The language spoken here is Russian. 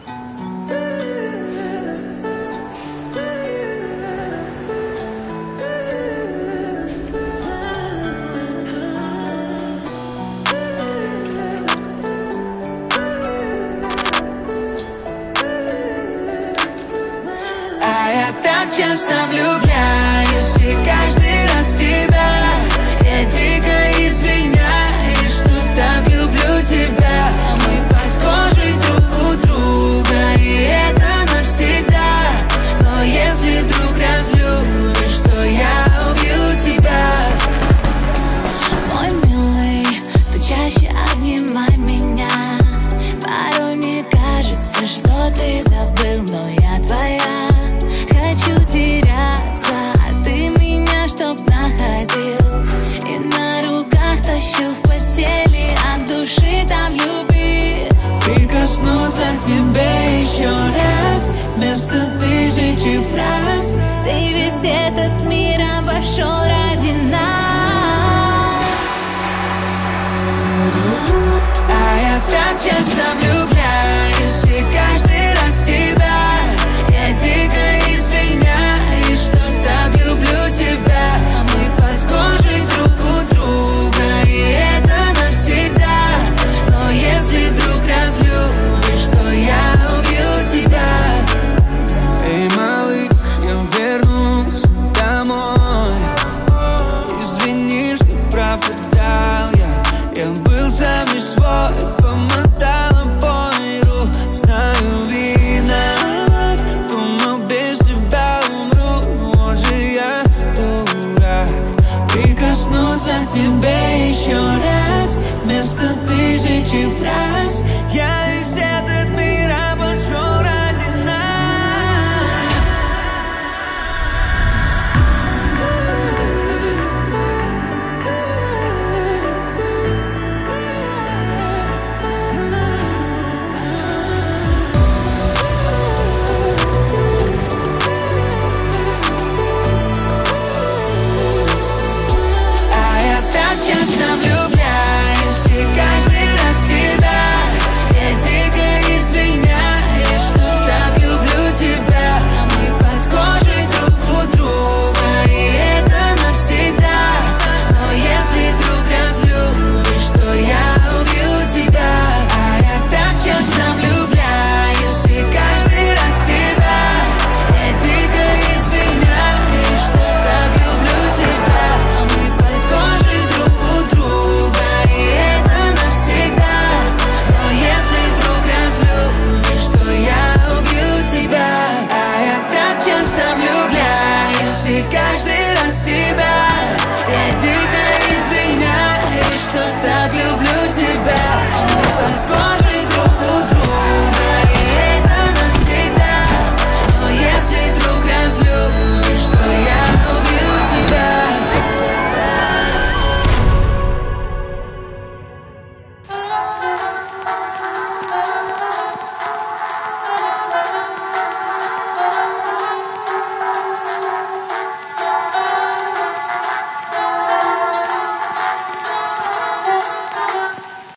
Я так часто влюбляюсь, и каждый раз в тебя я дико извиняюсь, что так люблю тебя. Мы под кожей друг у друга, и это навсегда. Но если вдруг разлюбишь, то я убью тебя. Мой милый, ты чаще обнимай меня. Порой мне кажется, что ты забыл, но я твоя. Хочу теряться, а ты меня чтоб находил, и на руках тащил в постели, от души там любви. Прикоснуться к тебе еще раз, вместо тысячи фраз. Ты весь этот мир обошел ради нас. А я так часто